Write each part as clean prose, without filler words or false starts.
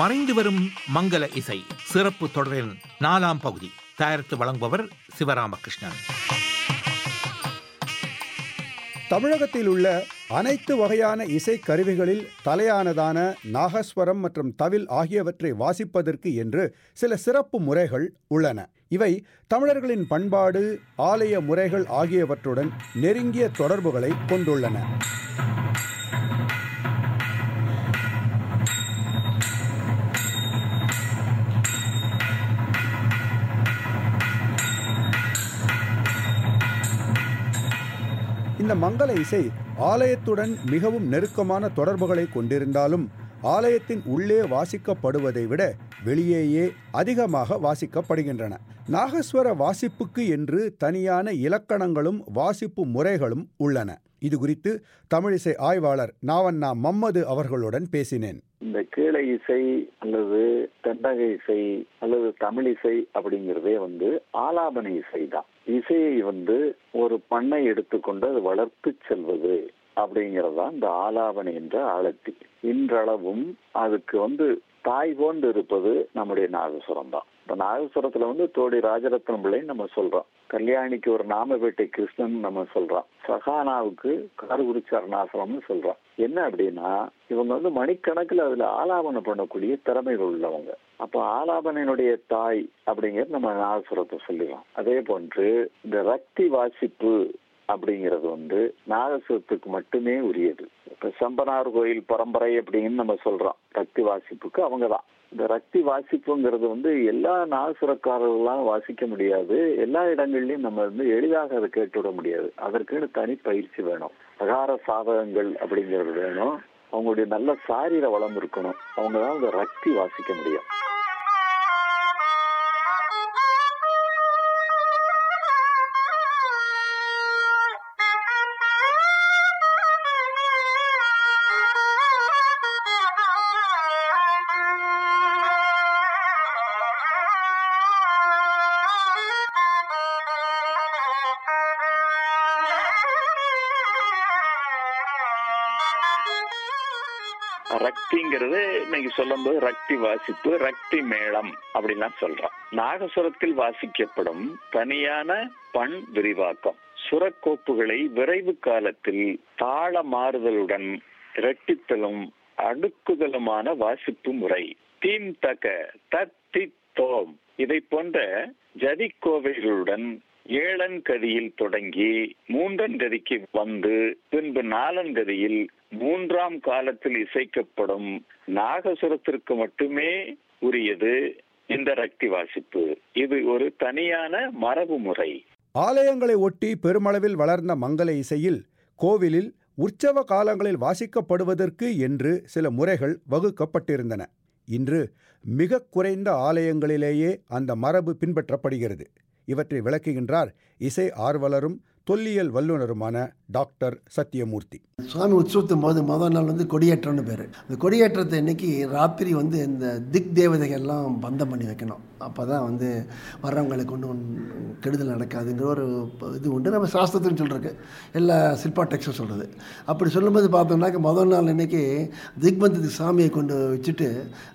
மறைந்து வரும் மங்கள இசை சிறப்பு தொடரின் 4ஆம் பகுதி தயாரித்து வழங்குபவர் சிவராமகிருஷ்ணன். தமிழகத்தில் உள்ள அனைத்து வகையான இசை கருவிகளில் தலையானதான நாகஸ்வரம் மற்றும் தவில் ஆகியவற்றை வாசிப்பதற்கு என்று சில சிறப்பு முறைகள் உள்ளன. இவை தமிழர்களின் பண்பாடு, ஆலய முறைகள் ஆகியவற்றுடன் நெருங்கிய தொடர்புகளை கொண்டுள்ளன. இந்த மங்கள இசை ஆலயத்துடன் மிகவும் நெருக்கமான தொடர்புகளை கொண்டிருந்தாலும் ஆலயத்தின் உள்ளே வாசிக்கப்படுவதை விட வெளியேயே அதிகமாக வாசிக்கப்படுகின்றன. நாகஸ்வர வாசிப்புக்கு என்று தனியான இலக்கணங்களும் வாசிப்பு முறைகளும் உள்ளன. இது குறித்து தமிழிசை ஆய்வாளர் நாவண்ணா மம்மது அவர்களுடன் பேசினேன். இந்த கீழை இசை அல்லது தெண்டக இசை அல்லது தமிழ் இசை அப்படிங்கிறதே ஆலாபன இசை தான். இசையை ஒரு பண்ணை எடுத்துக்கொண்டு அது வளர்த்து செல்வது அப்படிங்கறதுதான் இந்த ஆலாபனை என்ற ஆழத்தி. இன்றளவும் அதுக்கு தாய் போன்று இருப்பது நம்முடைய நாகஸ்வரம் தான். இப்ப நாகஸ்வரத்துல தோடி ராஜரத்னம் பிள்ளை நம்ம சொல்றோம், கல்யாணிக்கு ஒரு நாமபேட்டை கிருஷ்ணன் நம்ம சொல்றோம், சகானாவுக்கு காரகுருச்சி அருணாசலம்னு சொல்றோம். என்ன அப்படின்னா இவங்க மணிக்கணக்கில் அதுல ஆலாபனை பண்ணக்கூடிய திறமைகள் உள்ளவங்க. அப்ப ஆலாபனையினுடைய தாய் அப்படிங்கிறது நம்ம நாகஸ்வரத்தை சொல்லிடலாம். அதே போன்று இந்த ரக்தி வாசிப்பு அப்படிங்கிறது நாகஸ்வரத்துக்கு மட்டுமே உரியது. இப்ப செம்பனார் கோயில் பரம்பரை அப்படின்னு நம்ம சொல்றோம், ரக்தி வாசிப்புக்கு அவங்கதான். இந்த ரக்தி வாசிப்புங்கிறது எல்லா நாகசுரக்காரர்களாம் வாசிக்க முடியாது. எல்லா இடங்கள்லயும் நம்ம எளிதாக அதை கேட்டுவிட முடியாது. அதற்குன்னு தனி பயிற்சி வேணும். அகார சாதகங்கள் அப்படிங்கிறது வேணும். அவங்களுடைய நல்ல சாரீர வளம் இருக்கணும். அவங்கதான் இந்த ரக்தி வாசிக்க முடியும். ரக்திங்கிறது இன்னைக்கு சொல்லும் போது ரக்தி வாசிப்பு, ரக்தி மேளம் அப்படின்லாம் சொல்றோம். நாகசுரத்தில் வாசிக்கப்படும் தனியான பண் விரிவாக்கம் சுரக்கோப்புகளை விரைவு காலத்தில் தாள மாறுதலுடன் இரட்டித்தலும் அடுக்குதலுமான வாசிப்பு முறை. தீம் தக தத்தி தோம் இதை போன்ற ஜதிக்கோவைகளுடன் ஏழன்கதியில் தொடங்கி மூன்றன்கதிக்கு பின்பு நாலன்கதியில் 3ஆம் காலத்தில் இசைக்கப்படும் நாகசுரத்திற்கு மட்டுமே உரியது இந்த ரக்தி வாசிப்பு. இது ஒரு தனியான மரபு முறை. ஆலயங்களை ஒட்டி பெருமளவில் வளர்ந்த மங்கள இசையில் கோவிலில் உற்சவ காலங்களில் வாசிக்கப்படுவதற்கு என்று சில முறைகள் வகுக்கப்பட்டிருந்தன. இன்று மிக குறைந்த ஆலயங்களிலேயே அந்த மரபு பின்பற்றப்படுகிறது. இவற்றை விளக்குகின்றார் இசை ஆர்வலரும் தொல்லியல் வல்லுநருமான டாக்டர் சத்தியமூர்த்தி. சுவாமி உற்சவத்தின் போது முதல் நாள் கொடியேற்றம்னு பேர். இந்த கொடியேற்றத்தை இன்னைக்கு ராத்திரி இந்த திக் தேவதைகள்லாம் பந்தம் பண்ணி வைக்கணும். அப்போ தான் வர்றவங்களுக்கு ஒன்றும் கெடுதல் நடக்காதுங்கிற ஒரு இது உண்டு. நம்ம சாஸ்திரத்துன்னு சொல்கிறக்கு எல்லா சில்பா டெக்ஸ்டும் சொல்கிறது. அப்படி சொல்லும்போது பார்த்தோம்னாக்க முதல் நாள் இன்னைக்கு திக்பந்தத்துக்கு சாமியை கொண்டு வச்சுட்டு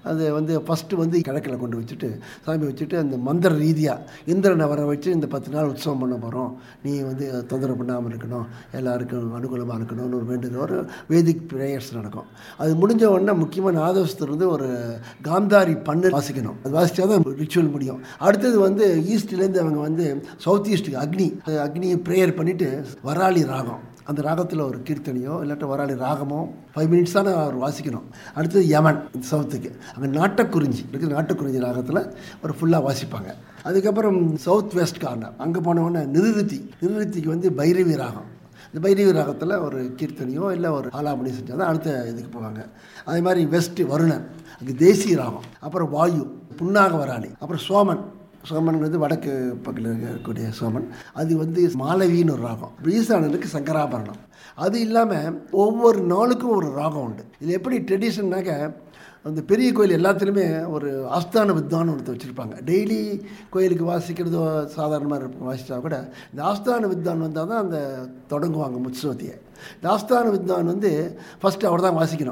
அது ஃபஸ்ட்டு கிழக்கில் கொண்டு வச்சுட்டு சாமியை வச்சுட்டு அந்த மந்திர ரீதியாக இந்திரனை வர வச்சு இந்த 10 நாள் உற்சவம் பண்ண போகிறோம், நீ தொந்தரவு பண்ணாமல் இருக்கணும், எல்லாருக்கும் அனுகூலமாக இருக்கணும்னு ஒரு வேண்டுகிற ஒரு வேதிக் ப்ரேயர்ஸ் நடக்கும். அது முடிஞ்ச உடனே முக்கியமாக நாதஸ்வரத்துலேருந்து ஒரு காந்தாரி பண்ணு வாசிக்கணும். அது வாசித்தா தான் ரிச்சுவல் முடியும். அடுத்தது ஈஸ்ட்லேருந்து அவங்க சவுத் ஈஸ்ட்டுக்கு அக்னியை ப்ரேயர் பண்ணிவிட்டு வராளி ராகம், அந்த ராகத்தில் ஒரு கீர்த்தனையோ இல்லாட்ட வராளி ராகமோ 5 மினிட்ஸ் தான் அவர் வாசிக்கணும். அடுத்தது யமன் சவுத்துக்கு அங்கே நாட்டக்குறிஞ்சி இருக்குது, நாட்டக்குறிஞ்சி ராகத்தில் ஒரு ஃபுல்லாக வாசிப்பாங்க. அதுக்கப்புறம் சவுத் வெஸ்ட் கார்னர் அங்கே போனவுடனே நிருத்திக்கு பைரவி ராகம், இந்த பைரவி ராகத்தில் ஒரு கீர்த்தனையோ இல்லை ஒரு ஆலாபனி செஞ்சால் தான் அடுத்த இதுக்கு போவாங்க. அதே மாதிரி வெஸ்ட் வருணன் அங்கே தேசிய ராகம், அப்புறம் வாயு புன்னாக வராளி, அப்புறம் சோமன்கிறது வடக்கு பக்கத்தில் இருக்கக்கூடிய சோமன், அது மாலவின்னு ஒரு ராகம், ஈசானனுக்கு சங்கராபரணம். அது இல்லாமல் ஒவ்வொரு நாளுக்கும் ஒரு ராகம் உண்டு. இது எப்படி ட்ரெடிஷன்னாக்க அந்த பெரிய கோயில் எல்லாத்துலேயுமே ஒரு ஆஸ்தான வித்வான் ஒருத்தர் வச்சுருப்பாங்க. டெய்லி கோயிலுக்கு வாசிக்கிறது சாதாரணமாக வாசித்தா கூட இந்த ஆஸ்தான வித்வான் வந்தால் தான் அந்த தொடங்குவாங்க உற்சவத்தையே. இந்த ஆஸ்தான வித்வான் ஃபஸ்ட்டு அவர் தான் வாசிக்கணும்.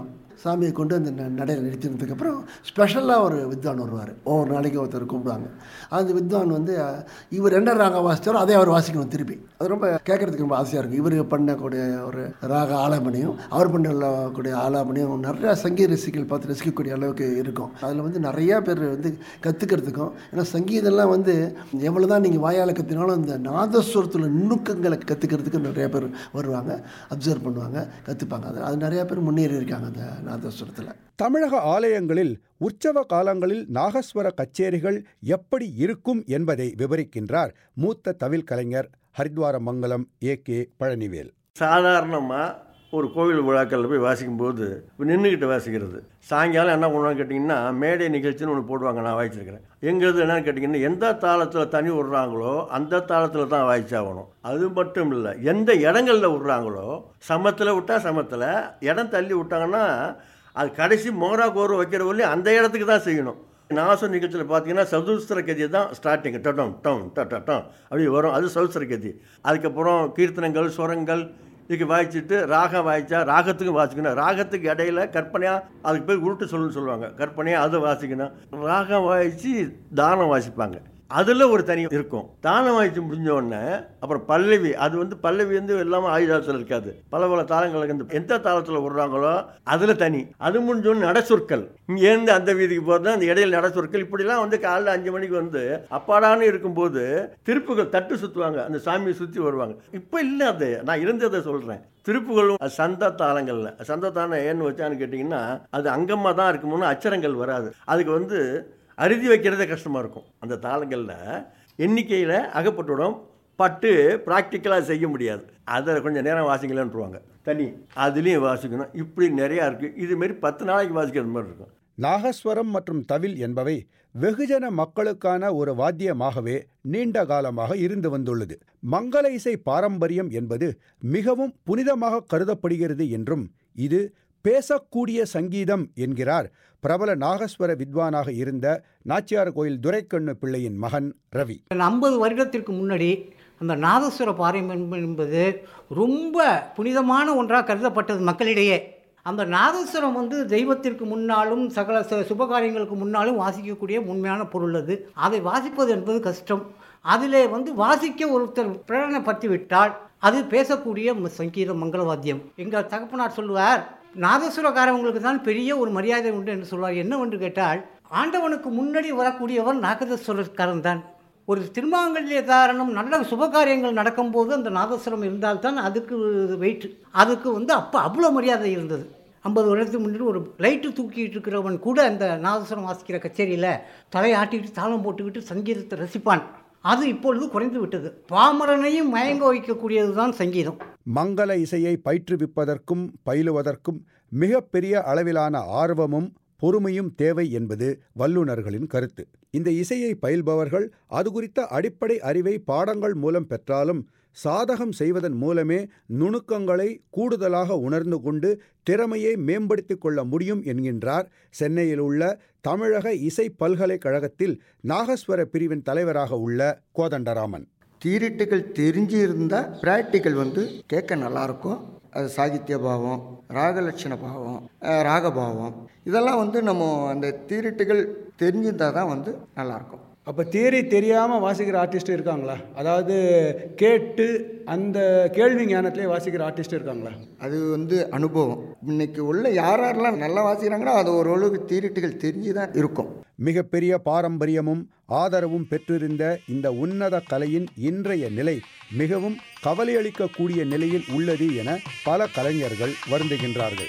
சாமியை கொண்டு அந்த நடையில் நிறுத்தினதுக்கப்புறம் ஸ்பெஷலாக ஒரு வித்வான் வருவார். ஒவ்வொரு நாளைக்கு ஒருத்தர் கூப்பிடுவாங்க. அந்த வித்வான் வந்து இவர் என்ன ராகம் வாசித்தாரோ அதே அவர் வாசிக்கணும் திருப்பி. அது ரொம்ப கேட்குறதுக்கு ரொம்ப ஆசையாக இருக்கும். இவர் பண்ணக்கூடிய ஒரு ராக ஆலாபனையும் அவர் பண்ணக்கூடிய ஆலாபனையும் நிறையா சங்கீத ரசிகள் பார்த்து ரசிக்கக்கூடிய அளவுக்கு இருக்கும். அதில் வந்து நிறையா பேர் வந்து கற்றுக்கிறதுக்கும், ஏன்னா சங்கீதம்லாம் வந்து எவ்வளோ தான் நீங்கள் வாயால் கற்றுனாலும் இந்த நாதஸ்வரத்தில் நுணுக்கங்களை கற்றுக்கிறதுக்கு நிறையா பேர் வருவாங்க, அப்சர்வ் பண்ணுவாங்க, கற்றுப்பாங்க. அது நிறையா பேர் முன்னேறி இருக்காங்க அந்த நாதஸ்வரத்தில். தமிழக ஆலயங்களில் உற்சவ காலங்களில் நாகஸ்வர கச்சேரிகள் எப்படி இருக்கும் என்பதை விவரிக்கின்றார் மூத்த தவில் கலைஞர் ஹரித்வாரமங்கலம் ஏ.கே. பழனிவேல். சாதாரணமாக ஒரு கோவில் விழாக்களில் போய் வாசிக்கும்போது நின்றுக்கிட்டு வாசிக்கிறது. சாயங்காலம் என்ன பண்ணுவான்னு கேட்டிங்கன்னா மேடை நிகழ்ச்சின்னு ஒன்று போடுவாங்க. நான் வாசிச்சிருக்கிறேன். எங்கிறது என்னன்னு கேட்டிங்கன்னா எந்த தாளத்தில் தனி விடுறாங்களோ அந்த தாளத்தில் தான் வாசிச்சாகணும். அது மட்டும் இல்லை, எந்த இடங்களில் விடுறாங்களோ சமத்தில் விட்டால் சமத்தில், இடம் தள்ளி விட்டாங்கன்னா அது கடைசி மோரா கோரம் வைக்கிற வரையும் அந்த இடத்துக்கு தான் செய்யணும். நாச நிகழ்ச்சியில் பார்த்தீங்கன்னா சதுஸ்திர கதி தான் ஸ்டார்டிங், டட்டம் டம் டட்டம் அப்படி வரும். அது சதுஸ்திர கதி. அதுக்கப்புறம் கீர்த்தனங்கள், சுரங்கள் இதுக்கு வாய்ச்சிட்டு ராகம் வாய்ச்சா ராகத்துக்கும் வாசிக்கணும். ராகத்துக்கு இடையில கற்பனையாக அதுக்கு பேர் உருட்டு சொல்லுன்னு சொல்லுவாங்க. கற்பனையாக அதை வாசிக்கணும். ராகம் வாய்ச்சி தானம் வாசிப்பாங்க. அதில் ஒரு தனி இருக்கும். தானம் வாய்ச்சி முடிஞ்ச உடனே அப்புறம் பல்லவி. அது வந்து பல்லவி வந்து எல்லாமே ஆயுதத்தில் இருக்காது. பல பல தாளங்களுக்கு எந்த தாளத்தில் விடுறாங்களோ அதில் தனி. அது முடிஞ்சோன்னு நடச்சொற்கள். இங்கேருந்து அந்த வீதிக்கு போகிறது, அந்த இடையில நடச்சொற்கள். இப்படிலாம் வந்து காலைல 5 மணிக்கு வந்து அப்பாடான்னு இருக்கும்போது திருப்புகள் தட்டு சுற்றுவாங்க, அந்த சாமியை சுற்றி வருவாங்க. இப்போ இல்லை, அது நான் இருந்ததை சொல்கிறேன். திருப்புகளும் சந்த தாளங்களில், சந்த தாளம் ஏன்னு வச்சான்னு கேட்டிங்கன்னா அது அங்கமாக தான் இருக்குமோன்னு அச்சரங்கள் வராது. அதுக்கு வந்து அறுதி வைக்கிறதே கஷ்டமாக இருக்கும். அந்த தாளங்களில் எண்ணிக்கையில் அகப்பட்டுவிடும். பட்டு ப்ராக்டிக்கலாக செய்ய முடியாது. அதை கொஞ்சம் நேரம் வாசிக்கலான்ட்டுருவாங்க. தனி அதுலேயும் வாசிக்கணும். இப்படி நிறையா இருக்குது. இதுமாரி 10 நாளைக்கு வாசிக்கிற மாதிரி இருக்கும். நாகஸ்வரம் மற்றும் தவில் என்பவை வெகுஜன மக்களுக்கான ஒரு வாத்தியமாகவே நீண்ட காலமாக இருந்து வந்துள்ளது. மங்கள இசை பாரம்பரியம் என்பது மிகவும் புனிதமாக கருதப்படுகிறது என்றும் இது பேசக்கூடிய சங்கீதம் என்கிறார் பிரபல நாகஸ்வர வித்வானாக இருந்த நாச்சியார் கோயில் துரைக்கண்ணு பிள்ளையின் மகன் ரவி. 50 வருடத்திற்கு முன்னாடி அந்த நாதஸ்வர பாரம்பரியம் என்பது ரொம்ப புனிதமான ஒன்றாக கருதப்பட்டது மக்களிடையே. அந்த நாதஸ்வரம் வந்து தெய்வத்திற்கு முன்னாலும் சகல சுபகாரியங்களுக்கு முன்னாலும் வாசிக்கக்கூடிய உண்மையான பொருள். அது அதை வாசிப்பது என்பது கஷ்டம். அதிலே வந்து வாசிக்க ஒருத்தர் பிரேரணை விட்டால் அது பேசக்கூடிய சங்கீத மங்களவாத்தியம். எங்கள் தகப்பனார் சொல்லுவார், நாதஸ்வரக்காரவங்களுக்கு தான் பெரிய ஒரு மரியாதை உண்டு என்று சொல்வார். என்னவென்று கேட்டால், ஆண்டவனுக்கு முன்னாடி வரக்கூடியவர் நாகதஸ்வரக்காரன் தான். ஒரு திருமாங்கல்ய தாரணம் நல்ல சுபகாரியங்கள் நடக்கும்போது அந்த நாதஸ்வரம் இருந்தால்தான் அதுக்கு வெயிட். அதுக்கு வந்து அப்போ அவ்வளோ மரியாதை இருந்தது. 50 வருடத்துக்கு முன்னாடி ஒரு லைட்டு தூக்கிட்டு இருக்கிறவன் கூட அந்த நாதஸ்வரம் வாசிக்கிற கச்சேரியில் தலையாட்டிக்கிட்டு தாளம் போட்டுக்கிட்டு சங்கீதத்தை ரசிப்பான். அது இப்பொழுது குறைந்து விட்டது. பாமரனையும் மயங்க வைக்கக்கூடியது தான் சங்கீதம். மங்கள இசையை பயிற்றுவிப்பதற்கும் பயிலுவதற்கும் மிகப்பெரிய அளவிலான ஆர்வமும் பொறுமையும் தேவை என்பது வல்லுநர்களின் கருத்து. இந்த இசையை பயில்பவர்கள் அது குறித்த அடிப்படை அறிவை பாடங்கள் மூலம் பெற்றாலும் சாதகம் செய்வதன் மூலமே நுணுக்கங்களை கூடுதலாக உணர்ந்து கொண்டு திறமையை மேம்படுத்திக் கொள்ள முடியும் என்கின்றார் சென்னையில் உள்ள தமிழக இசை பல்கலைக்கழகத்தில் நாகஸ்வர பிரிவின் தலைவராக உள்ள கோதண்டராமன். தியரிட்டிக்கல் தெரிஞ்சு இருந்தால் ப்ராக்டிக்கல் வந்து கேட்க நல்லாயிருக்கும். அது சாகித்ய பாவம், ராகலட்சண பாவம், ராகபாவம் இதெல்லாம் வந்து நம்ம அந்த தியரிட்டிக்கல் தெரிஞ்சிருந்தால் தான் வந்து நல்லாயிருக்கும். அப்போ தியரி தெரியாமல் வாசிக்கிற ஆர்டிஸ்ட் இருக்காங்களா? அதாவது கேட்டு அந்த கேள்வி ஞானத்திலே வாசிக்கிற ஆர்டிஸ்ட் இருக்காங்களா? அது வந்து அனுபவம். இன்னைக்கு உள்ள யாரெல்லாம் நல்லா வாசிக்கிறாங்களோ அது ஓரளவுக்கு தியரிட்டிக்கல் தெரிஞ்சு தான் இருக்கும். மிகப்பெரிய பாரம்பரியமும் ஆதரவும் பெற்றிருந்த இந்த உன்னத கலையின் இன்றைய நிலை மிகவும் கவலையளிக்கக்கூடிய நிலையில் உள்ளது என பல கலைஞர்கள் வருந்துகின்றார்கள்.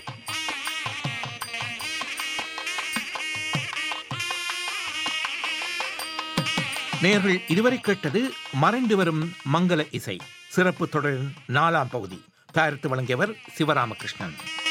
நேயர்கள் இதுவரை கேட்டது மறைந்து வரும் மங்கள இசை சிறப்பு தொடரின் 4ஆம் பகுதி. தயாரித்து வழங்கியவர் சிவராமகிருஷ்ணன்.